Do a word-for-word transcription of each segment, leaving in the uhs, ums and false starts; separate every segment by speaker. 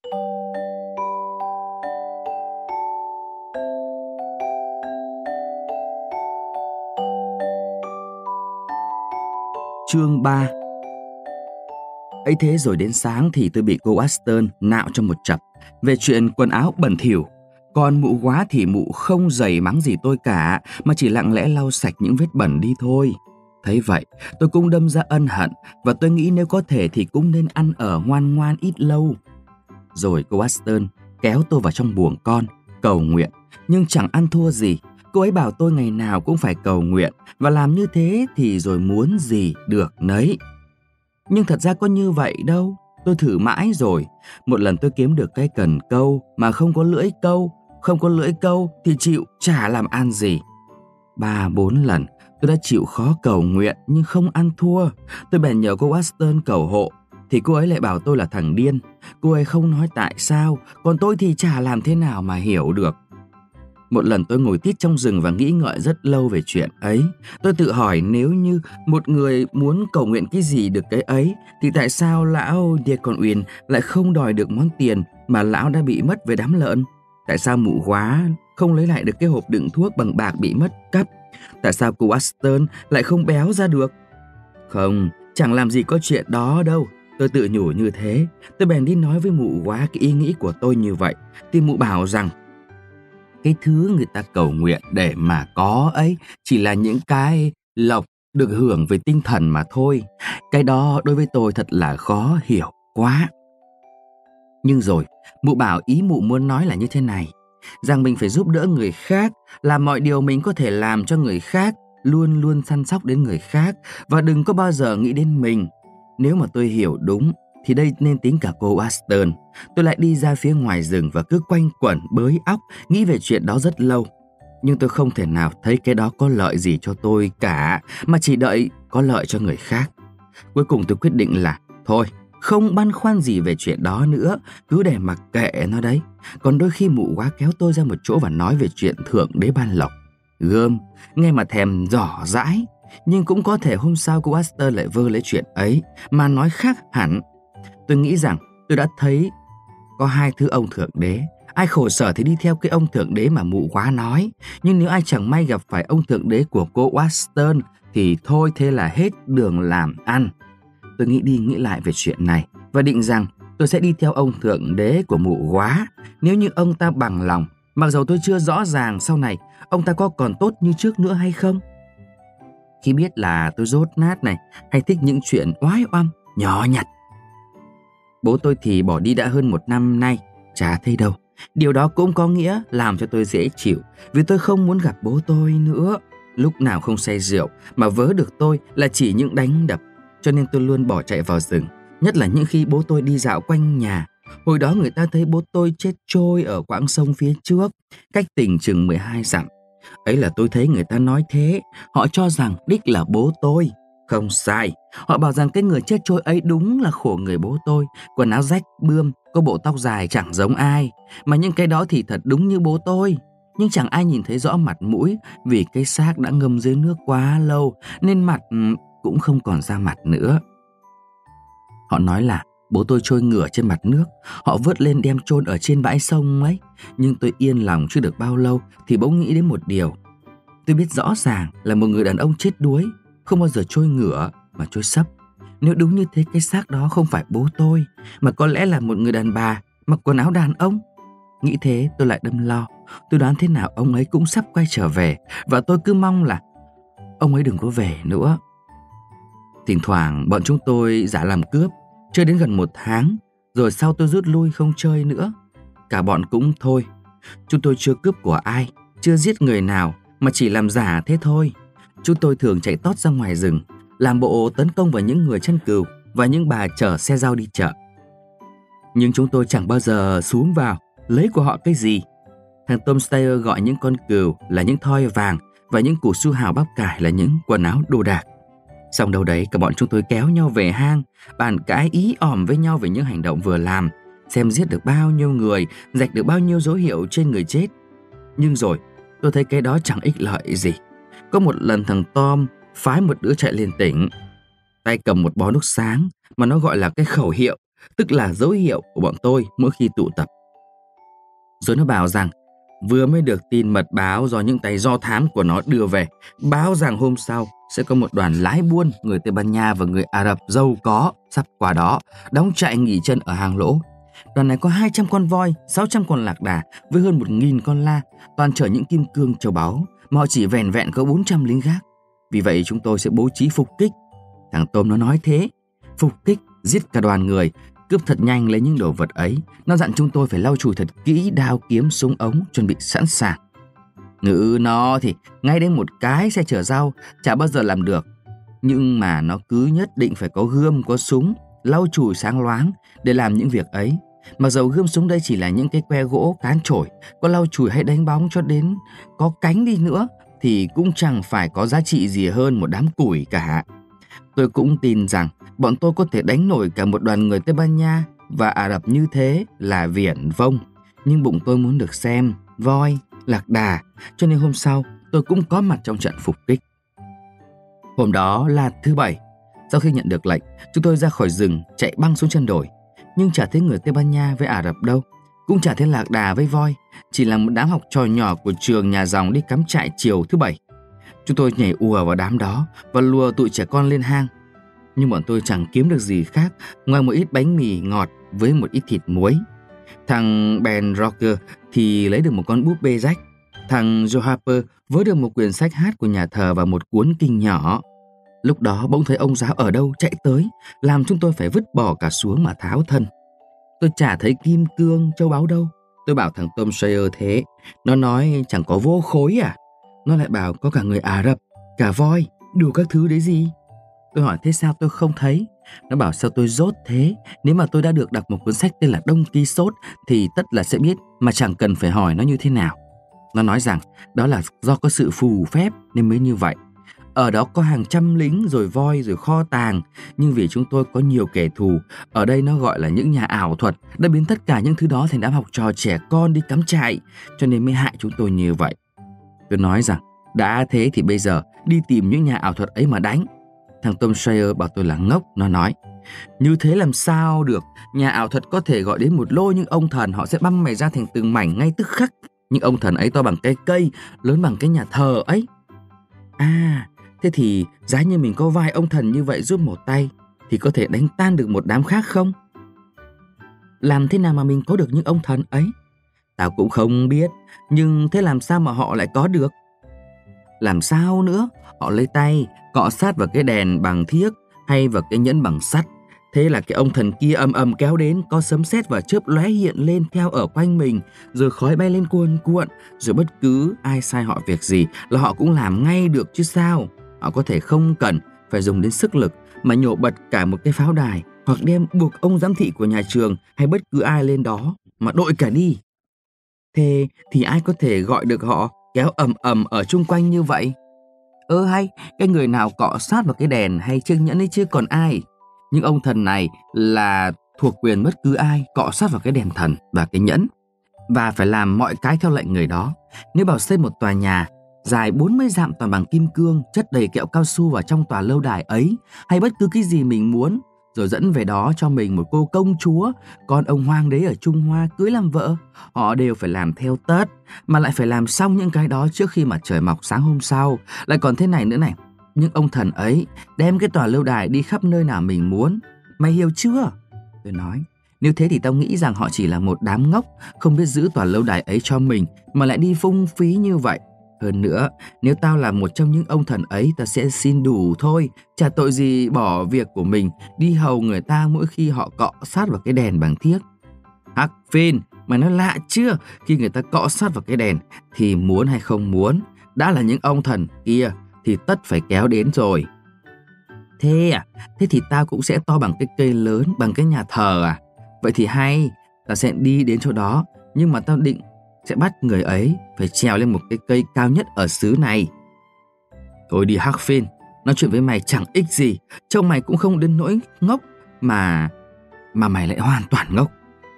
Speaker 1: Chương ba. Ấy thế rồi đến sáng thì tôi bị cô Aston nạo cho một chập về chuyện quần áo bẩn thỉu. Còn mụ quá thì mụ không giày mắng gì tôi cả, mà chỉ lặng lẽ lau sạch những vết bẩn đi thôi. Thấy vậy, tôi cũng đâm ra ân hận, và tôi nghĩ nếu có thể thì cũng nên ăn ở ngoan ngoan ít lâu. Rồi cô Aston kéo tôi vào trong buồng con, cầu nguyện, nhưng chẳng ăn thua gì. Cô ấy bảo tôi ngày nào cũng phải cầu nguyện, và làm như thế thì rồi muốn gì được nấy. Nhưng thật ra có như vậy đâu. Tôi thử mãi rồi. Một lần tôi kiếm được cái cần câu mà không có lưỡi câu. Không có lưỡi câu thì chịu chả làm ăn gì. Ba bốn lần tôi đã chịu khó cầu nguyện nhưng không ăn thua. Tôi bèn nhờ cô Aston cầu hộ, thì cô ấy lại bảo tôi là thằng điên. Cô ấy không nói tại sao, còn tôi thì chả làm thế nào mà hiểu được. Một lần tôi ngồi tít trong rừng và nghĩ ngợi rất lâu về chuyện ấy. Tôi tự hỏi, nếu như một người muốn cầu nguyện cái gì được cái ấy, thì tại sao lão Deacon Uyên lại không đòi được món tiền mà lão đã bị mất về đám lợn? Tại sao mụ hóa không lấy lại được cái hộp đựng thuốc bằng bạc bị mất cắp? Tại sao cô Aston lại không béo ra được? Không, chẳng làm gì có chuyện đó đâu. Tôi tự nhủ như thế. Tôi bèn đi nói với mụ hóa cái ý nghĩ của tôi như vậy, thì mụ bảo rằng cái thứ người ta cầu nguyện để mà có ấy chỉ là những cái lộc được hưởng về tinh thần mà thôi. Cái đó đối với tôi thật là khó hiểu quá. Nhưng rồi, mụ bảo ý mụ muốn nói là như thế này, rằng mình phải giúp đỡ người khác, làm mọi điều mình có thể làm cho người khác, luôn luôn săn sóc đến người khác, và đừng có bao giờ nghĩ đến mình. Nếu mà tôi hiểu đúng, thì đây nên tính cả cô Aston. Tôi lại đi ra phía ngoài rừng và cứ quanh quẩn bới óc, nghĩ về chuyện đó rất lâu. Nhưng tôi không thể nào thấy cái đó có lợi gì cho tôi cả, mà chỉ đợi có lợi cho người khác. Cuối cùng tôi quyết định là thôi, không băn khoăn gì về chuyện đó nữa, cứ để mặc kệ nó đấy. Còn đôi khi mụ quá kéo tôi ra một chỗ và nói về chuyện thượng đế ban lộc. Gơm, nghe mà thèm rõ dãi. Nhưng cũng có thể hôm sau cô Aston lại vơ lấy chuyện ấy mà nói khác hẳn. Tôi nghĩ rằng tôi đã thấy có hai thứ ông thượng đế. Ai khổ sở thì đi theo cái ông thượng đế mà mụ quá nói. Nhưng nếu ai chẳng may gặp phải ông thượng đế của cô Aston thì thôi, thế là hết đường làm ăn. Tôi nghĩ đi nghĩ lại về chuyện này và định rằng tôi sẽ đi theo ông thượng đế của mụ quá, nếu như ông ta bằng lòng, mặc dầu tôi chưa rõ ràng sau này ông ta có còn tốt như trước nữa hay không. Khi biết là tôi dốt nát này, hay thích những chuyện oái oăm, nhỏ nhặt. Bố tôi thì bỏ đi đã hơn một năm nay, chả thấy đâu. Điều đó cũng có nghĩa làm cho tôi dễ chịu, vì tôi không muốn gặp bố tôi nữa. Lúc nào không say rượu, mà vớ được tôi là chỉ những đánh đập. Cho nên tôi luôn bỏ chạy vào rừng, nhất là những khi bố tôi đi dạo quanh nhà. Hồi đó người ta thấy bố tôi chết trôi ở quãng sông phía trước, cách tỉnh chừng mười hai dặm. Ấy là tôi thấy người ta nói thế, họ cho rằng đích là bố tôi. Không sai, họ bảo rằng cái người chết trôi ấy đúng là khổ người bố tôi. Quần áo rách bươm, có bộ tóc dài chẳng giống ai. Mà những cái đó thì thật đúng như bố tôi. Nhưng chẳng ai nhìn thấy rõ mặt mũi, vì cái xác đã ngâm dưới nước quá lâu, nên mặt cũng không còn ra mặt nữa. Họ nói là bố tôi trôi ngửa trên mặt nước, họ vớt lên đem chôn ở trên bãi sông ấy. Nhưng tôi yên lòng chưa được bao lâu thì bỗng nghĩ đến một điều. Tôi biết rõ ràng là một người đàn ông chết đuối không bao giờ trôi ngửa mà trôi sấp. Nếu đúng như thế, cái xác đó không phải bố tôi, mà có lẽ là một người đàn bà mặc quần áo đàn ông. Nghĩ thế tôi lại đâm lo. Tôi đoán thế nào ông ấy cũng sắp quay trở về, và tôi cứ mong là ông ấy đừng có về nữa. Thỉnh thoảng bọn chúng tôi giả làm cướp, chơi đến gần một tháng, rồi sau tôi rút lui không chơi nữa. Cả bọn cũng thôi. Chúng tôi chưa cướp của ai, chưa giết người nào, mà chỉ làm giả thế thôi. Chúng tôi thường chạy tót ra ngoài rừng, làm bộ tấn công vào những người chăn cừu và những bà chở xe rau đi chợ. Nhưng chúng tôi chẳng bao giờ xuống vào lấy của họ cái gì. Thằng Tom Steyer gọi những con cừu là những thoi vàng, và những củ su hào bắp cải là những quần áo đồ đạc. Xong đâu đấy, cả bọn chúng tôi kéo nhau về hang, bàn cãi ý ỏm với nhau về những hành động vừa làm, xem giết được bao nhiêu người, rạch được bao nhiêu dấu hiệu trên người chết. Nhưng rồi tôi thấy cái đó chẳng ích lợi gì. Có một lần thằng Tom phái một đứa chạy lên tỉnh, tay cầm một bó đuốc sáng mà nó gọi là cái khẩu hiệu, tức là dấu hiệu của bọn tôi mỗi khi tụ tập. Rồi nó bảo rằng vừa mới được tin mật báo do những tay do thám của nó đưa về, báo rằng hôm sau sẽ có một đoàn lái buôn người Tây Ban Nha và người Ả Rập giàu có sắp qua đó, đóng trại nghỉ chân ở hang lỗ. Đoàn này có hai trăm con voi, sáu trăm con lạc đà với hơn một nghìn con la, toàn chở những kim cương châu báu, mà họ chỉ vẻn vẹn có bốn trăm lính gác. Vì vậy chúng tôi sẽ bố trí phục kích. Thằng Tôm nó nói thế. Phục kích, giết cả đoàn người, cướp thật nhanh lấy những đồ vật ấy. Nó dặn chúng tôi phải lau chùi thật kỹ đao kiếm súng ống, chuẩn bị sẵn sàng. Ngự nó thì ngay đến một cái xe chở rau chả bao giờ làm được. Nhưng mà nó cứ nhất định phải có gươm, có súng, lau chùi sáng loáng để làm những việc ấy. Mặc dầu gươm súng đây chỉ là những cái que gỗ cán chổi, có lau chùi hay đánh bóng cho đến có cánh đi nữa thì cũng chẳng phải có giá trị gì hơn một đám củi cả. Tôi cũng tin rằng bọn tôi có thể đánh nổi cả một đoàn người Tây Ban Nha và Ả Rập như thế là viển vông. Nhưng bụng tôi muốn được xem voi, lạc đà, cho nên hôm sau tôi cũng có mặt trong trận phục kích. Hôm đó là thứ Bảy. Sau khi nhận được lệnh, chúng tôi ra khỏi rừng chạy băng xuống chân đồi. Nhưng chả thấy người Tây Ban Nha với Ả Rập đâu, cũng chả thấy lạc đà với voi, chỉ là một đám học trò nhỏ của trường nhà dòng đi cắm trại chiều thứ Bảy. Chúng tôi nhảy ùa vào đám đó và lùa tụi trẻ con lên hang. Nhưng bọn tôi chẳng kiếm được gì khác ngoài một ít bánh mì ngọt với một ít thịt muối. Thằng Ben Rocker thì lấy được một con búp bê rách. Thằng Joe Harper vớ được một quyển sách hát của nhà thờ và một cuốn kinh nhỏ. Lúc đó bỗng thấy ông giáo ở đâu chạy tới, làm chúng tôi phải vứt bỏ cả xuống mà tháo thân. Tôi chả thấy kim cương châu báu đâu. Tôi bảo thằng Tom Sawyer thế. Nó nói chẳng có vô khối à? Nó lại bảo có cả người Ả Rập, cả voi, đủ các thứ đấy gì. Tôi hỏi thế sao tôi không thấy? Nó bảo sao tôi dốt thế? Nếu mà tôi đã được đọc một cuốn sách tên là Đông Ki-sốt thì tất là sẽ biết, mà chẳng cần phải hỏi nó như thế nào. Nó nói rằng đó là do có sự phù phép nên mới như vậy. Ở đó có hàng trăm lính, rồi voi, rồi kho tàng. Nhưng vì chúng tôi có nhiều kẻ thù, ở đây nó gọi là những nhà ảo thuật, đã biến tất cả những thứ đó thành đám học trò trẻ con đi cắm trại, cho nên mới hại chúng tôi như vậy. Tôi nói rằng đã thế thì bây giờ đi tìm những nhà ảo thuật ấy mà đánh. Thằng Tom Sawyer bảo tôi là ngốc. Nó nói như thế làm sao được, nhà ảo thuật có thể gọi đến một lô những ông thần, họ sẽ băm mày ra thành từng mảnh ngay tức khắc. Nhưng ông thần ấy to bằng cái cây, lớn bằng cái nhà thờ ấy. À, thế thì giá như mình có vài ông thần như vậy giúp một tay thì có thể đánh tan được một đám khác không? Làm thế nào mà mình có được những ông thần ấy? Tao cũng không biết, nhưng thế làm sao mà họ lại có được? Làm sao nữa? Họ lấy tay cọ sát vào cái đèn bằng thiếc hay vào cái nhẫn bằng sắt. Thế là cái ông thần kia ầm ầm kéo đến, có sấm sét và chớp lóe hiện lên theo ở quanh mình, rồi khói bay lên cuồn cuộn, rồi bất cứ ai sai họ việc gì là họ cũng làm ngay được chứ sao. Họ có thể không cần phải dùng đến sức lực mà nhổ bật cả một cái pháo đài, hoặc đem buộc ông giám thị của nhà trường hay bất cứ ai lên đó mà đội cả đi. Thế thì ai có thể gọi được họ kéo ầm ầm ở chung quanh như vậy? Ơ hay, cái người nào cọ sát vào cái đèn hay chiếc nhẫn ấy chứ còn ai. Nhưng ông thần này là thuộc quyền bất cứ ai cọ sát vào cái đèn thần và cái nhẫn, và phải làm mọi cái theo lệnh người đó. Nếu bảo xây một tòa nhà dài bốn mươi dặm toàn bằng kim cương, chất đầy kẹo cao su vào trong tòa lâu đài ấy, hay bất cứ cái gì mình muốn, rồi dẫn về đó cho mình một cô công chúa, con ông hoàng đế ở Trung Hoa cưới làm vợ, họ đều phải làm theo tất, mà lại phải làm xong những cái đó trước khi mặt trời mọc sáng hôm sau. Lại còn thế này nữa này, nhưng ông thần ấy đem cái tòa lâu đài đi khắp nơi nào mình muốn. Mày hiểu chưa? Tôi nói, nếu thế thì tao nghĩ rằng họ chỉ là một đám ngốc, không biết giữ tòa lâu đài ấy cho mình mà lại đi phung phí như vậy. Hơn nữa, nếu tao là một trong những ông thần ấy, tao sẽ xin đủ thôi, chả tội gì bỏ việc của mình đi hầu người ta mỗi khi họ cọ sát vào cái đèn bằng thiếc. Hắc Phin, mày nói lạ chưa? Khi người ta cọ sát vào cái đèn thì muốn hay không muốn, đã là những ông thần kia thì tất phải kéo đến rồi. Thế à? Thế thì tao cũng sẽ to bằng cái cây lớn, bằng cái nhà thờ à? Vậy thì hay, tao sẽ đi đến chỗ đó, nhưng mà tao định sẽ bắt người ấy phải trèo lên một cái cây cao nhất ở xứ này. Thôi đi Hắc Phin, nói chuyện với mày chẳng ích gì, trông mày cũng không đến nỗi ngốc mà mà mày lại hoàn toàn ngốc.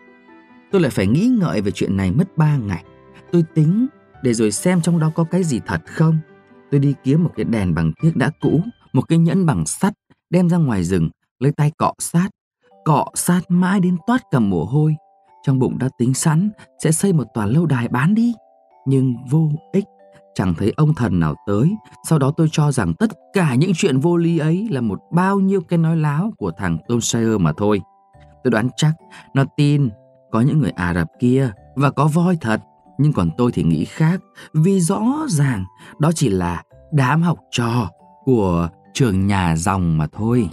Speaker 1: Tôi lại phải nghĩ ngợi về chuyện này mất ba ngày. Tôi tính để rồi xem trong đó có cái gì thật không. Tôi đi kiếm một cái đèn bằng thiếc đã cũ, một cái nhẫn bằng sắt, đem ra ngoài rừng, lấy tay cọ sát. cọ sát mãi đến toát cả mồ hôi. Trong bụng đã tính sẵn sẽ xây một tòa lâu đài bán đi, nhưng vô ích, chẳng thấy ông thần nào tới. Sau đó tôi cho rằng tất cả những chuyện vô lý ấy là một bao nhiêu cái nói láo của thằng Tom Sawyer mà thôi. Tôi đoán chắc nó tin có những người Ả Rập kia và có voi thật, nhưng còn tôi thì nghĩ khác, vì rõ ràng đó chỉ là đám học trò của trường nhà dòng mà thôi.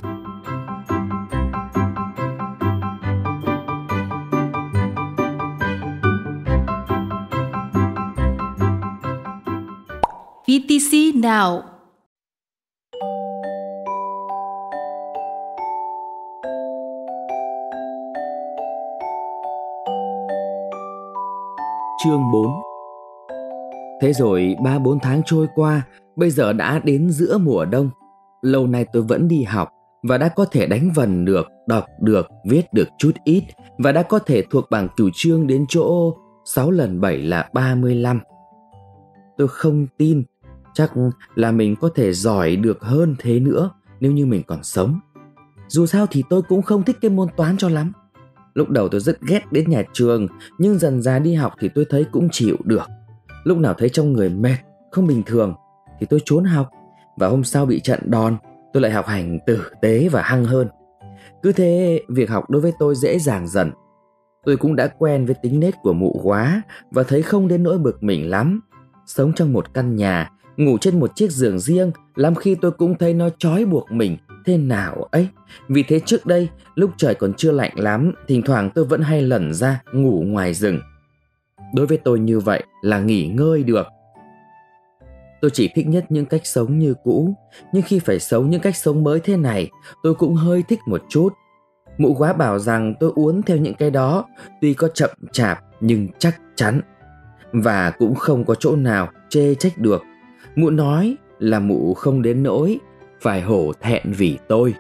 Speaker 2: vê tê xê Now.
Speaker 1: Chương bốn. Thế rồi ba bốn tháng trôi qua, bây giờ đã đến giữa mùa đông. Lâu nay tôi vẫn đi học và đã có thể đánh vần được, đọc được, viết được chút ít, và đã có thể thuộc bảng cửu chương đến chỗ sáu lần bảy là ba mươi lăm. Tôi không tin chắc là mình có thể giỏi được hơn thế nữa nếu như mình còn sống. Dù sao thì tôi cũng không thích cái môn toán cho lắm. Lúc đầu tôi rất ghét đến nhà trường, nhưng dần dà đi học thì tôi thấy cũng chịu được. Lúc nào thấy trong người mệt, không bình thường thì tôi trốn học, và hôm sau bị trận đòn, tôi lại học hành tử tế và hăng hơn. Cứ thế việc học đối với tôi dễ dàng dần. Tôi cũng đã quen với tính nết của mụ góa và thấy không đến nỗi bực mình lắm. Sống trong một căn nhà, ngủ trên một chiếc giường riêng, lắm khi tôi cũng thấy nó trói buộc mình thế nào ấy. Vì thế trước đây, lúc trời còn chưa lạnh lắm, thỉnh thoảng tôi vẫn hay lẩn ra ngủ ngoài rừng. Đối với tôi như vậy là nghỉ ngơi được. Tôi chỉ thích nhất những cách sống như cũ, nhưng khi phải sống những cách sống mới thế này, tôi cũng hơi thích một chút. Mụ góa bảo rằng tôi uốn theo những cái đó, tuy có chậm chạp nhưng chắc chắn, và cũng không có chỗ nào chê trách được. Mụ nói là mụ không đến nỗi phải hổ thẹn vì tôi.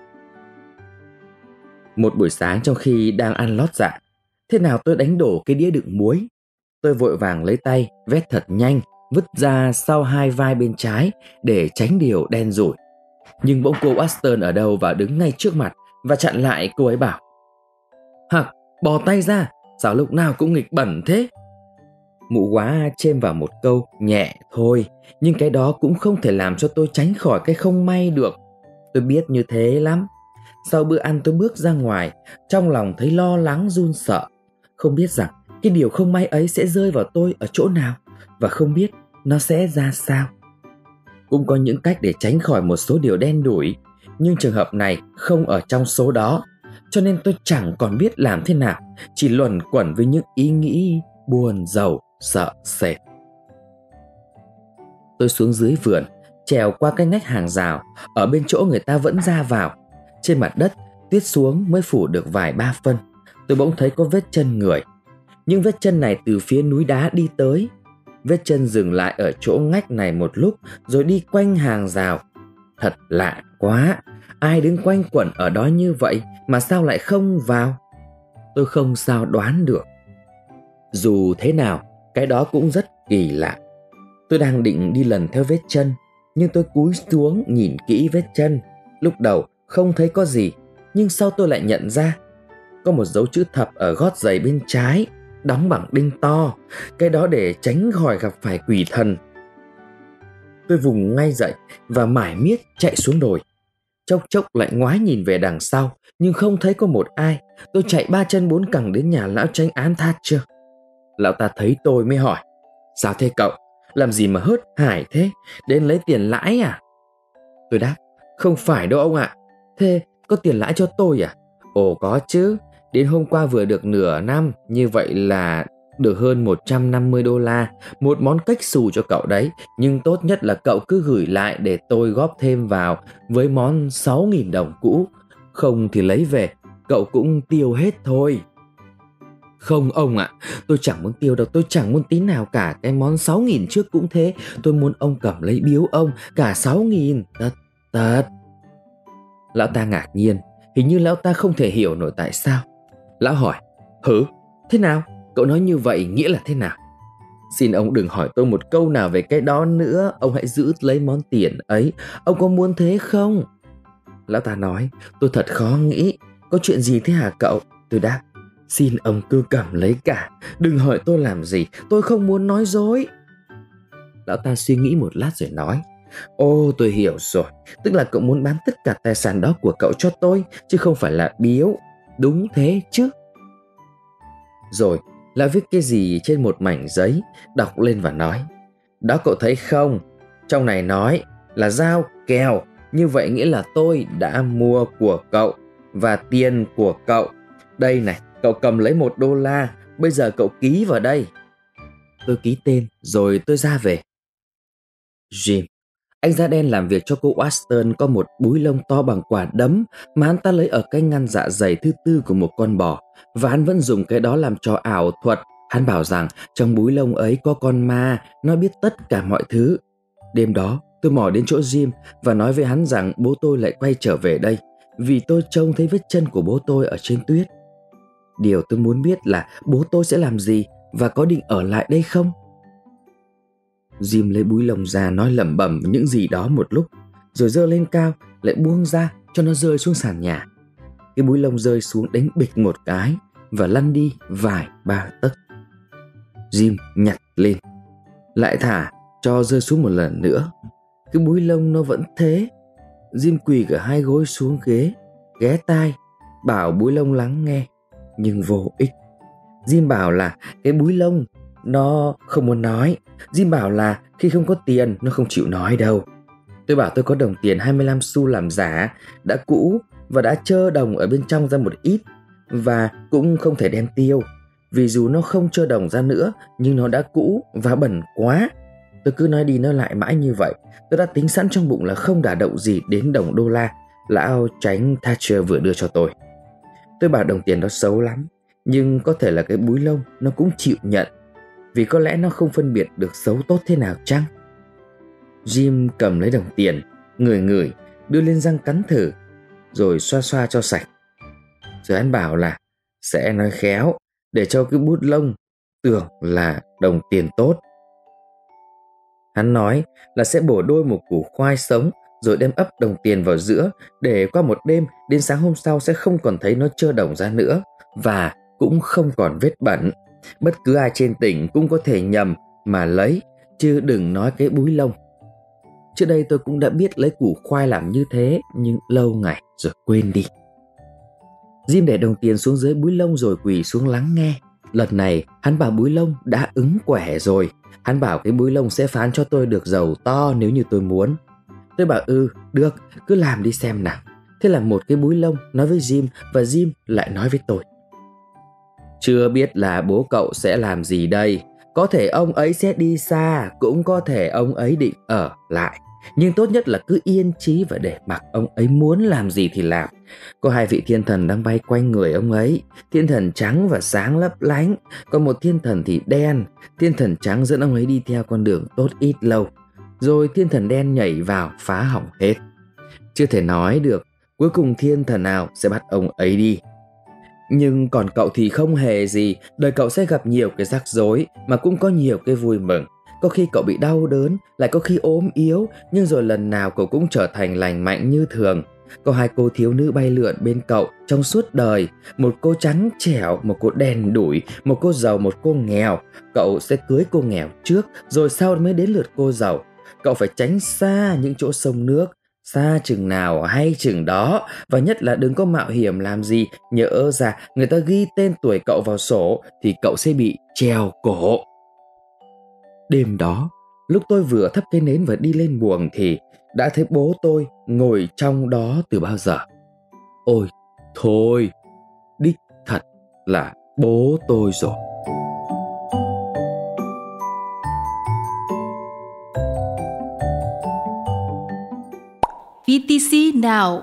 Speaker 1: Một buổi sáng trong khi đang ăn lót dạ, thế nào tôi đánh đổ cái đĩa đựng muối. Tôi vội vàng lấy tay vét thật nhanh, vứt ra sau hai vai bên trái để tránh điều đen rủi. Nhưng bỗng cô Watson ở đâu và đứng ngay trước mặt và chặn lại. Cô ấy bảo: "Hạc, bỏ tay ra, sao lúc nào cũng nghịch bẩn thế?" Mụ góa chêm vào một câu nhẹ thôi, nhưng cái đó cũng không thể làm cho tôi tránh khỏi cái không may được. Tôi biết như thế lắm. Sau bữa ăn tôi bước ra ngoài, trong lòng thấy lo lắng run sợ, không biết rằng cái điều không may ấy sẽ rơi vào tôi ở chỗ nào, và không biết nó sẽ ra sao. Cũng có những cách để tránh khỏi một số điều đen đủi, nhưng trường hợp này không ở trong số đó, cho nên tôi chẳng còn biết làm thế nào, chỉ luẩn quẩn với những ý nghĩ buồn rầu sợ sệt. Tôi xuống dưới vườn, trèo qua cái ngách hàng rào, ở bên chỗ người ta vẫn ra vào. Trên mặt đất, tuyết xuống mới phủ được vài ba phân. Tôi bỗng thấy có vết chân người, nhưng vết chân này từ phía núi đá đi tới. Vết chân dừng lại ở chỗ ngách này một lúc, rồi đi quanh hàng rào. Thật lạ quá, ai đứng quanh quẩn ở đó như vậy mà sao lại không vào? Tôi không sao đoán được. Dù thế nào, cái đó cũng rất kỳ lạ. Tôi đang định đi lần theo vết chân, nhưng tôi cúi xuống nhìn kỹ vết chân. Lúc đầu không thấy có gì, nhưng sau tôi lại nhận ra có một dấu chữ thập ở gót giày bên trái, đóng bằng đinh to. Cái đó để tránh khỏi gặp phải quỷ thần. Tôi vùng ngay dậy và mải miết chạy xuống đồi. Chốc chốc lại ngoái nhìn về đằng sau, nhưng không thấy có một ai. Tôi chạy ba chân bốn cẳng đến nhà lão chánh án Thatcher. Lão ta thấy tôi mới hỏi: "Sao thế cậu? Làm gì mà hớt hải thế? Đến lấy tiền lãi à?" Tôi đáp: "Không phải đâu ông ạ." "Thế có tiền lãi cho tôi à?" "Ồ có chứ, đến hôm qua vừa được nửa năm, như vậy là được hơn một trăm năm mươi đô la, một món cách xù cho cậu đấy. Nhưng tốt nhất là cậu cứ gửi lại để tôi góp thêm vào với món sáu nghìn đồng cũ. Không thì lấy về, cậu cũng tiêu hết thôi." "Không ông ạ, tôi chẳng muốn tiêu đâu, tôi chẳng muốn tí nào cả. Cái món sáu nghìn trước cũng thế, tôi muốn ông cầm lấy biếu ông, cả sáu nghìn, tất tất." Lão ta ngạc nhiên, hình như lão ta không thể hiểu nổi tại sao. Lão hỏi: "Hử? Thế nào? Cậu nói như vậy nghĩa là thế nào?" "Xin ông đừng hỏi tôi một câu nào về cái đó nữa, ông hãy giữ lấy món tiền ấy. Ông có muốn thế không?" Lão ta nói: "Tôi thật khó nghĩ, có chuyện gì thế hả cậu? Tôi đáp. Xin ông cứ cầm lấy cả, đừng hỏi tôi làm gì, tôi không muốn nói dối. Lão ta suy nghĩ một lát rồi nói. Ồ, tôi hiểu rồi, tức là cậu muốn bán tất cả tài sản đó của cậu cho tôi, chứ không phải là biếu. Đúng thế chứ? Rồi, lão viết cái gì trên một mảnh giấy, đọc lên và nói. Đó cậu thấy không? Trong này nói là giao kèo, như vậy nghĩa là tôi đã mua của cậu và tiền của cậu. Đây này, cậu cầm lấy một đô la, bây giờ cậu ký vào đây. Tôi ký tên rồi tôi ra về. Jim, anh da đen làm việc cho cô Watson có một búi lông to bằng quả đấm mà hắn ta lấy ở cái ngăn dạ dày thứ tư của một con bò, và hắn vẫn dùng cái đó làm trò ảo thuật. Hắn bảo rằng trong búi lông ấy có con ma, nó biết tất cả mọi thứ. Đêm đó tôi mò đến chỗ Jim và nói với hắn rằng bố tôi lại quay trở về đây, vì tôi trông thấy vết chân của bố tôi ở trên tuyết. Điều tôi muốn biết là bố tôi sẽ làm gì và có định ở lại đây không? Jim lấy búi lông ra nói lẩm bẩm những gì đó một lúc, rồi giơ lên cao, lại buông ra cho nó rơi xuống sàn nhà. Cái búi lông rơi xuống đánh bịch một cái và lăn đi vài ba tấc. Jim nhặt lên, lại thả cho rơi xuống một lần nữa. Cái búi lông nó vẫn thế. Jim quỳ cả hai gối xuống ghế, ghé tai, bảo búi lông lắng nghe, nhưng vô ích. Jim bảo là cái búi lông nó không muốn nói. Jim bảo là khi không có tiền nó không chịu nói đâu. Tôi bảo tôi có đồng tiền hai mươi lăm xu làm giả, đã cũ và đã trơ đồng ở bên trong ra một ít, và cũng không thể đem tiêu, vì dù nó không trơ đồng ra nữa nhưng nó đã cũ và bẩn quá. Tôi cứ nói đi nói lại mãi như vậy. Tôi đã tính sẵn trong bụng là không đả động gì đến đồng đô la lão tránh Thatcher vừa đưa cho tôi. Tôi bảo đồng tiền đó xấu lắm, nhưng có thể là cái búi lông nó cũng chịu nhận, vì có lẽ nó không phân biệt được xấu tốt thế nào chăng. Jim cầm lấy đồng tiền, ngửi ngửi, đưa lên răng cắn thử, rồi xoa xoa cho sạch. Rồi anh bảo là sẽ nói khéo để cho cái bút lông tưởng là đồng tiền tốt. Hắn nói là sẽ bổ đôi một củ khoai sống, rồi đem ấp đồng tiền vào giữa, để qua một đêm đến sáng hôm sau sẽ không còn thấy nó trơ đồng ra nữa, và cũng không còn vết bẩn. Bất cứ ai trên tỉnh cũng có thể nhầm mà lấy, chứ đừng nói cái búi lông. Trước đây tôi cũng đã biết lấy củ khoai làm như thế, nhưng lâu ngày rồi quên đi. Jim để đồng tiền xuống dưới búi lông rồi quỳ xuống lắng nghe. Lần này hắn bảo búi lông đã ứng quẻ rồi. Hắn bảo cái búi lông sẽ phán cho tôi được giàu to nếu như tôi muốn. Tôi bảo ừ, được, cứ làm đi xem nào. Thế là một cái búi lông nói với Jim, và Jim lại nói với tôi. Chưa biết là bố cậu sẽ làm gì đây. Có thể ông ấy sẽ đi xa, cũng có thể ông ấy định ở lại. Nhưng tốt nhất là cứ yên trí và để mặc ông ấy muốn làm gì thì làm. Có hai vị thiên thần đang bay quanh người ông ấy. Thiên thần trắng và sáng lấp lánh, còn một thiên thần thì đen. Thiên thần trắng dẫn ông ấy đi theo con đường tốt ít lâu, rồi thiên thần đen nhảy vào phá hỏng hết. Chưa thể nói được cuối cùng thiên thần nào sẽ bắt ông ấy đi. Nhưng còn cậu thì không hề gì. Đời cậu sẽ gặp nhiều cái rắc rối, mà cũng có nhiều cái vui mừng. Có khi cậu bị đau đớn, lại có khi ốm yếu, nhưng rồi lần nào cậu cũng trở thành lành mạnh như thường. Có hai cô thiếu nữ bay lượn bên cậu trong suốt đời. Một cô trắng trẻo, một cô đen đủi, một cô giàu, một cô nghèo. Cậu sẽ cưới cô nghèo trước, rồi sau mới đến lượt cô giàu. Cậu phải tránh xa những chỗ sông nước, xa chừng nào hay chừng đó. Và nhất là đừng có mạo hiểm làm gì, nhỡ ra người ta ghi tên tuổi cậu vào sổ thì cậu sẽ bị treo cổ. Đêm đó, lúc tôi vừa thắp cái nến và đi lên buồng thì đã thấy bố tôi ngồi trong đó từ bao giờ. Ôi thôi, đích thật là bố tôi rồi.
Speaker 2: vê tê xê Now.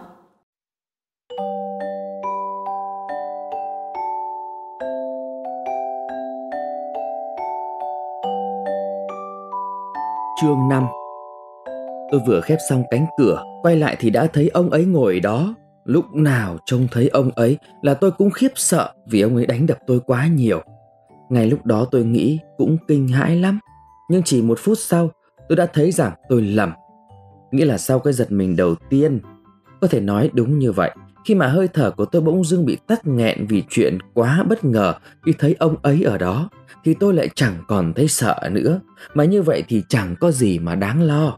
Speaker 1: Chương năm. Tôi vừa khép xong cánh cửa, quay lại thì đã thấy ông ấy ngồi đó. Lúc nào trông thấy ông ấy là tôi cũng khiếp sợ, vì ông ấy đánh đập tôi quá nhiều. Ngay lúc đó tôi nghĩ cũng kinh hãi lắm, nhưng chỉ một phút sau tôi đã thấy rằng tôi lầm. Nghĩa là sau cái giật mình đầu tiên, có thể nói đúng như vậy, khi mà hơi thở của tôi bỗng dưng bị tắc nghẹn vì chuyện quá bất ngờ khi thấy ông ấy ở đó, thì tôi lại chẳng còn thấy sợ nữa, mà như vậy thì chẳng có gì mà đáng lo.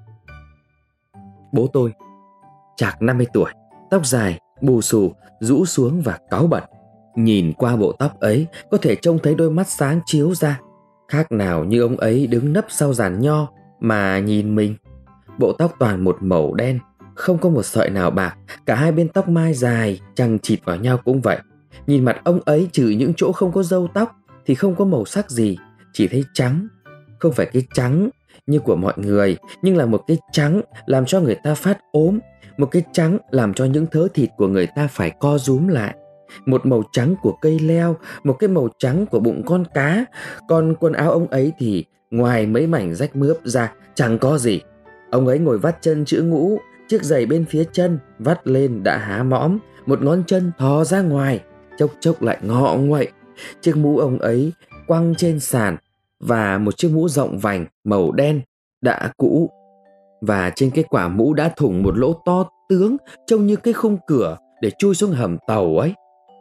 Speaker 1: Bố tôi, chạc năm mươi tuổi, tóc dài, bù xù, rũ xuống và cáu bẩn. Nhìn qua bộ tóc ấy, có thể trông thấy đôi mắt sáng chiếu ra, khác nào như ông ấy đứng nấp sau giàn nho mà nhìn mình. Bộ tóc toàn một màu đen, không có một sợi nào bạc, cả hai bên tóc mai dài chằng chịt vào nhau cũng vậy. Nhìn mặt ông ấy trừ những chỗ không có râu tóc thì không có màu sắc gì, chỉ thấy trắng. Không phải cái trắng như của mọi người, nhưng là một cái trắng làm cho người ta phát ốm, một cái trắng làm cho những thớ thịt của người ta phải co rúm lại. Một màu trắng của cây leo, một cái màu trắng của bụng con cá. Còn quần áo ông ấy thì ngoài mấy mảnh rách mướp ra chẳng có gì. Ông ấy ngồi vắt chân chữ ngũ, chiếc giày bên phía chân vắt lên đã há mõm, một ngón chân thò ra ngoài, chốc chốc lại ngọ nguậy. Chiếc mũ ông ấy quăng trên sàn, và một chiếc mũ rộng vành màu đen đã cũ, và trên cái quả mũ đã thủng một lỗ to tướng trông như cái khung cửa để chui xuống hầm tàu ấy.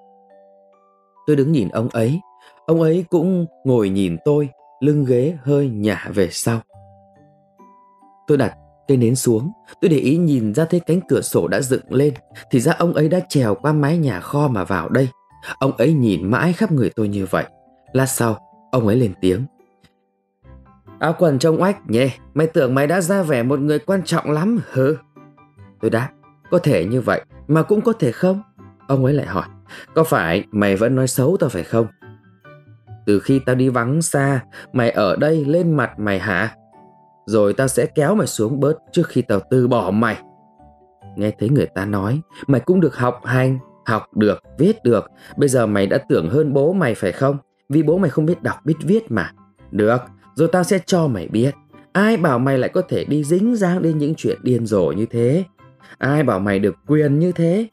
Speaker 1: Tôi đứng nhìn ông ấy, ông ấy cũng ngồi nhìn tôi, lưng ghế hơi nhả về sau. Tôi đặt cây nến xuống, tôi để ý nhìn ra thấy cánh cửa sổ đã dựng lên, thì ra ông ấy đã trèo qua mái nhà kho mà vào đây. Ông ấy nhìn mãi khắp người tôi như vậy. Lát sau, ông ấy lên tiếng: "Áo quần trông oách nhỉ, mày tưởng mày đã ra vẻ một người quan trọng lắm hừ?" Tôi đáp: "Có thể như vậy, mà cũng có thể không." Ông ấy lại hỏi: "Có phải mày vẫn nói xấu tao phải không? Từ khi tao đi vắng xa, mày ở đây lên mặt mày hả? Rồi tao sẽ kéo mày xuống bớt trước khi tao từ bỏ mày." Nghe thấy người ta nói mày cũng được học hành, học được, viết được. Bây giờ mày đã tưởng hơn bố mày phải không? Vì bố mày không biết đọc biết viết mà. Được, rồi tao sẽ cho mày biết. Ai bảo mày lại có thể đi dính dáng đến những chuyện điên rồ như thế? Ai bảo mày được quyền như thế?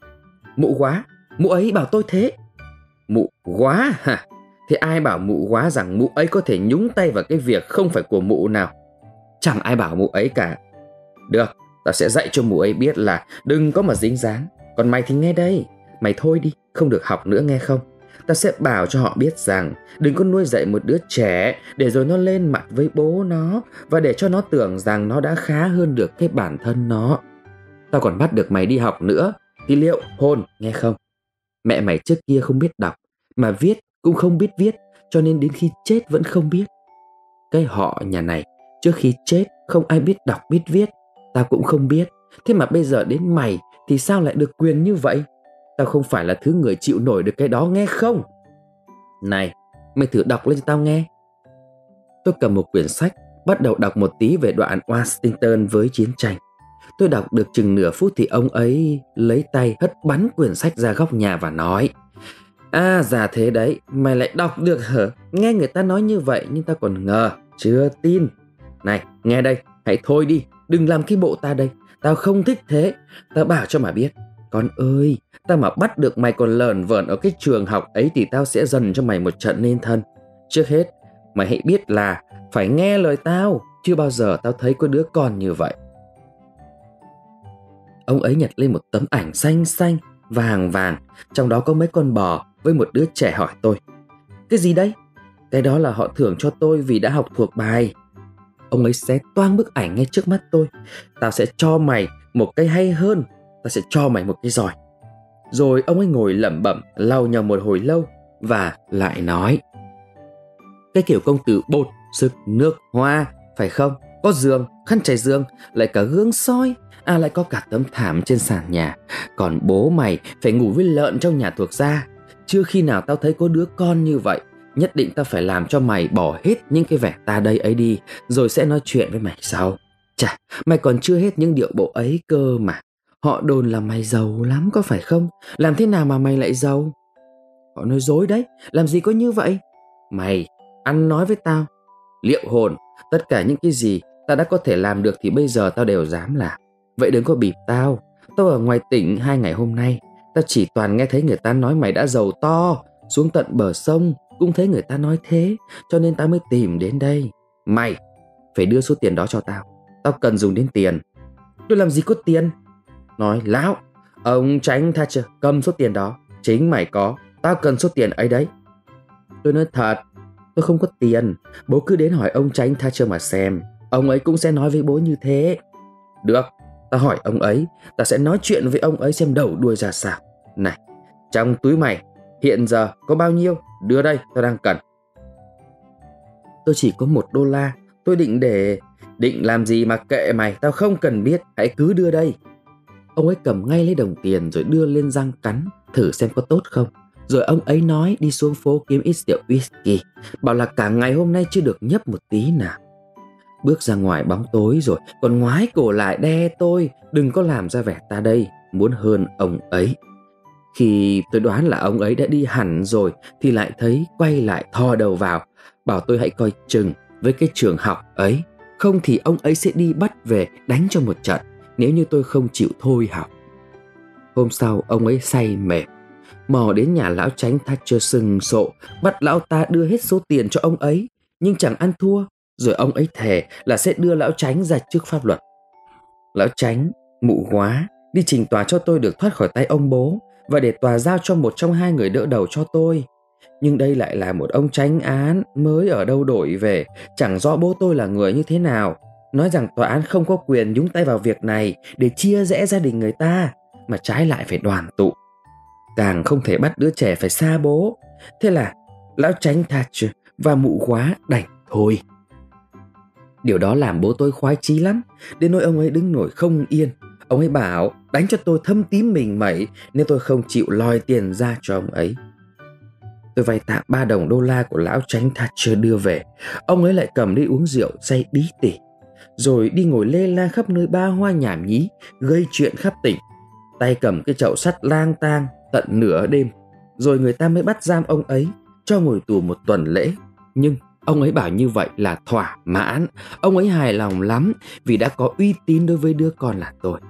Speaker 1: Mụ quá, mụ ấy bảo tôi thế. Mụ quá hả? Thì ai bảo mụ quá rằng mụ ấy có thể nhúng tay vào cái việc không phải của mụ nào? Chẳng ai bảo mụ ấy cả. Được, tao sẽ dạy cho mụ ấy biết là đừng có mà dính dáng. Còn mày thì nghe đây, mày thôi đi, không được học nữa nghe không? Tao sẽ bảo cho họ biết rằng đừng có nuôi dạy một đứa trẻ để rồi nó lên mặt với bố nó, và để cho nó tưởng rằng nó đã khá hơn được cái bản thân nó. Tao còn bắt được mày đi học nữa thì liệu hồn nghe không? Mẹ mày trước kia không biết đọc, mà viết cũng không biết viết, cho nên đến khi chết vẫn không biết. Cái họ nhà này trước khi chết không ai biết đọc biết viết, tao cũng không biết. Thế mà bây giờ đến mày thì sao lại được quyền như vậy? Tao không phải là thứ người chịu nổi được cái đó nghe không? Này, mày thử đọc lên cho tao nghe. Tôi cầm một quyển sách, bắt đầu đọc một tí về đoạn Washington với chiến tranh. Tôi đọc được chừng nửa phút thì ông ấy lấy tay hất bắn quyển sách ra góc nhà và nói: "À già thế đấy, mày lại đọc được hả? Nghe người ta nói như vậy nhưng tao còn ngờ, chưa tin. Này, nghe đây, hãy thôi đi, đừng làm cái bộ ta đây. Tao không thích thế, tao bảo cho mà biết. Con ơi, tao mà bắt được mày còn lởn vởn ở cái trường học ấy thì tao sẽ dần cho mày một trận nên thân. Trước hết, mày hãy biết là phải nghe lời tao, chưa bao giờ tao thấy có đứa con như vậy." Ông ấy nhặt lên một tấm ảnh xanh xanh, vàng vàng, trong đó có mấy con bò với một đứa trẻ, hỏi tôi: "Cái gì đấy?" "Cái đó là họ thưởng cho tôi vì đã học thuộc bài." Ông ấy xé toang bức ảnh ngay trước mắt tôi. "Tao sẽ cho mày một cái hay hơn, tao sẽ cho mày một cái giỏi." Rồi ông ấy ngồi lẩm bẩm lau nhau một hồi lâu và lại nói: "Cái kiểu công tử bột, sực, nước, hoa, phải không? Có giường, khăn trải giường, lại cả gương soi, à lại có cả tấm thảm trên sàn nhà. Còn bố mày phải ngủ với lợn trong nhà thuộc gia. Chưa khi nào tao thấy có đứa con như vậy. Nhất định tao phải làm cho mày bỏ hết những cái vẻ ta đây ấy đi, rồi sẽ nói chuyện với mày sau. Chà, mày còn chưa hết những điệu bộ ấy cơ mà. Họ đồn là mày giàu lắm có phải không? Làm thế nào mà mày lại giàu?" "Họ nói dối đấy, làm gì có như vậy." "Mày ăn nói với tao. Liệu hồn, tất cả những cái gì tao đã có thể làm được thì bây giờ tao đều dám làm. Vậy đừng có bịp tao. Tao ở ngoài tỉnh hai ngày hôm nay, tao chỉ toàn nghe thấy người ta nói mày đã giàu to, xuống tận bờ sông cũng thấy người ta nói thế, cho nên tao mới tìm đến đây. Mày phải đưa số tiền đó cho tao. Tao cần dùng đến tiền." "Tôi làm gì có tiền?" "Nói láo, Ông tránh Thatcher, cầm số tiền đó. Chính mày có, tao cần số tiền ấy đấy. Tôi nói thật, tôi không có tiền. Bố cứ đến hỏi ông tránh Thatcher mà xem. Ông ấy cũng sẽ nói với bố như thế. Được, tao hỏi ông ấy. Tao sẽ nói chuyện với ông ấy xem đầu đuôi ra sao. Này, trong túi mày hiện giờ có bao nhiêu? Đưa đây, tao đang cần. Tôi chỉ có một đô la. Tôi định để... Định làm gì mà kệ mày, tao không cần biết. Hãy cứ đưa đây. Ông ấy cầm ngay lấy đồng tiền rồi đưa lên răng cắn, thử xem có tốt không. Rồi ông ấy nói đi xuống phố kiếm ít rượu whisky, bảo là cả ngày hôm nay chưa được nhấp một tí nào. Bước ra ngoài bóng tối rồi còn ngoái cổ lại đe tôi, đừng có làm ra vẻ ta đây muốn hơn ông ấy. Khi tôi đoán là ông ấy đã đi hẳn rồi thì lại thấy quay lại thò đầu vào, bảo tôi hãy coi chừng với cái trường học ấy, không thì ông ấy sẽ đi bắt về đánh cho một trận nếu như tôi không chịu thôi học. Hôm sau ông ấy say mệt, mò đến nhà lão tránh Thatcher sừng sộ, bắt lão ta đưa hết số tiền cho ông ấy, nhưng chẳng ăn thua. Rồi ông ấy thề là sẽ đưa lão tránh ra trước pháp luật. Lão tránh, mụ góa, đi trình tòa cho tôi được thoát khỏi tay ông bố và để tòa giao cho một trong hai người đỡ đầu cho tôi. Nhưng đây lại là một ông tránh án mới ở đâu đổi về, chẳng rõ bố tôi là người như thế nào. Nói rằng tòa án không có quyền nhúng tay vào việc này để chia rẽ gia đình người ta, mà trái lại phải đoàn tụ. Càng không thể bắt đứa trẻ phải xa bố. Thế là lão tránh Thatcher và mụ góa đành thôi. Điều đó làm bố tôi khoái chí lắm, đến nỗi ông ấy đứng nổi không yên. Ông ấy bảo đánh cho tôi thâm tím mình mẩy nếu tôi không chịu lòi tiền ra cho ông ấy. Tôi vay tạm ba đồng đô la của lão tránh Thatcher đưa về. Ông ấy lại cầm đi uống rượu say bí tỉ, rồi đi ngồi lê la khắp nơi ba hoa nhảm nhí, gây chuyện khắp tỉnh. Tay cầm cái chậu sắt lang tang tận nửa đêm. Rồi người ta mới bắt giam ông ấy, cho ngồi tù một tuần lễ. Nhưng ông ấy bảo như vậy là thỏa mãn. Ông ấy hài lòng lắm vì đã có uy tín đối với đứa con là tôi.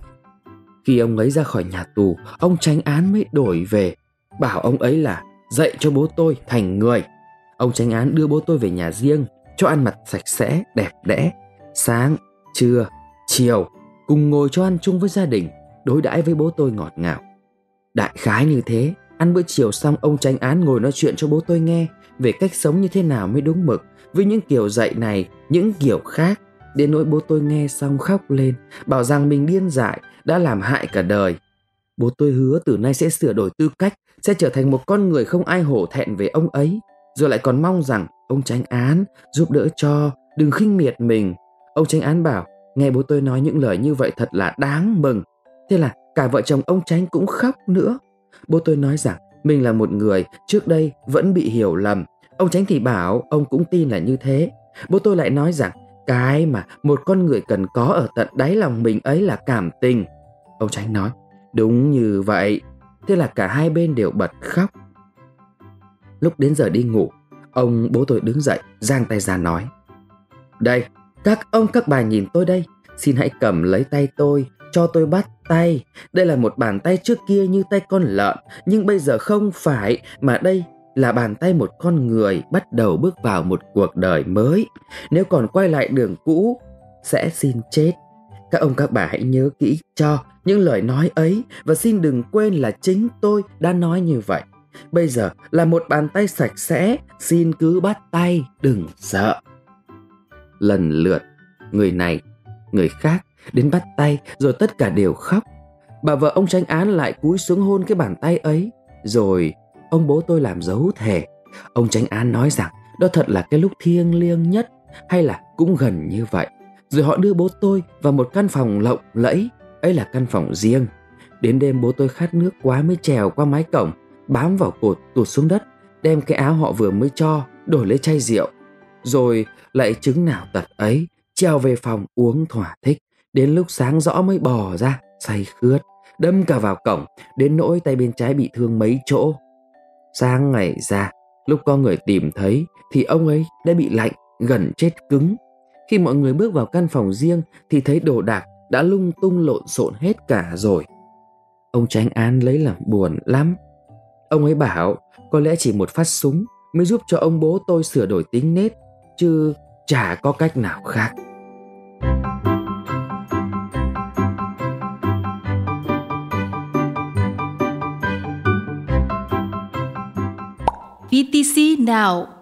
Speaker 1: Khi ông ấy ra khỏi nhà tù, ông chánh án mới đổi về, bảo ông ấy là dạy cho bố tôi thành người. Ông chánh án đưa bố tôi về nhà riêng, cho ăn mặc sạch sẽ, đẹp đẽ. Sáng, trưa, chiều cùng ngồi cho ăn chung với gia đình, đối đãi với bố tôi ngọt ngào. Đại khái như thế. Ăn bữa chiều xong, ông chánh án ngồi nói chuyện cho bố tôi nghe về cách sống như thế nào mới đúng mực, với những kiểu dạy này, những kiểu khác. Đến nỗi bố tôi nghe xong khóc lên, bảo rằng mình điên dại, đã làm hại cả đời. Bố tôi hứa từ nay sẽ sửa đổi tư cách, sẽ trở thành một con người không ai hổ thẹn về ông ấy. Rồi lại còn mong rằng ông chánh án giúp đỡ cho, đừng khinh miệt mình. Ông chánh án bảo nghe bố tôi nói những lời như vậy thật là đáng mừng. Thế là cả vợ chồng ông chánh cũng khóc nữa. Bố tôi nói rằng mình là một người trước đây vẫn bị hiểu lầm. Ông chánh thì bảo ông cũng tin là như thế. Bố tôi lại nói rằng cái mà một con người cần có ở tận đáy lòng mình ấy là cảm tình. Ông chánh nói đúng như vậy. Thế là cả hai bên đều bật khóc. Lúc đến giờ đi ngủ, ông bố tôi đứng dậy, giang tay ra nói: Đây, các ông các bà nhìn tôi đây. Xin hãy cầm lấy tay tôi, cho tôi bắt tay. Đây là một bàn tay trước kia như tay con lợn, nhưng bây giờ không phải, mà đây là bàn tay một con người bắt đầu bước vào một cuộc đời mới. Nếu còn quay lại đường cũ, sẽ xin chết. Các ông các bà hãy nhớ kỹ cho những lời nói ấy, và xin đừng quên là chính tôi đã nói như vậy. Bây giờ là một bàn tay sạch sẽ, xin cứ bắt tay, đừng sợ. Lần lượt, người này, người khác đến bắt tay, rồi tất cả đều khóc. Bà vợ ông chánh án lại cúi xuống hôn cái bàn tay ấy. Rồi ông bố tôi làm dấu thề. Ông chánh án nói rằng đó thật là cái lúc thiêng liêng nhất, hay là cũng gần như vậy. Rồi họ đưa bố tôi vào một căn phòng lộng lẫy, ấy là căn phòng riêng. Đến đêm bố tôi khát nước quá mới trèo qua mái cổng, bám vào cột tụt xuống đất, đem cái áo họ vừa mới cho đổi lấy chai rượu. Rồi lại chứng nào tật ấy, trèo về phòng uống thỏa thích. Đến lúc sáng rõ mới bò ra, say khướt, đâm cả vào cổng, đến nỗi tay bên trái bị thương mấy chỗ. Sáng ngày ra, lúc có người tìm thấy thì ông ấy đã bị lạnh, gần chết cứng. Khi mọi người bước vào căn phòng riêng thì thấy đồ đạc đã lung tung lộn xộn hết cả rồi. Ông chánh án lấy làm buồn lắm. Ông ấy bảo có lẽ chỉ một phát súng mới giúp cho ông bố tôi sửa đổi tính nết, chứ chả có cách nào khác.
Speaker 2: vê tê xê Now.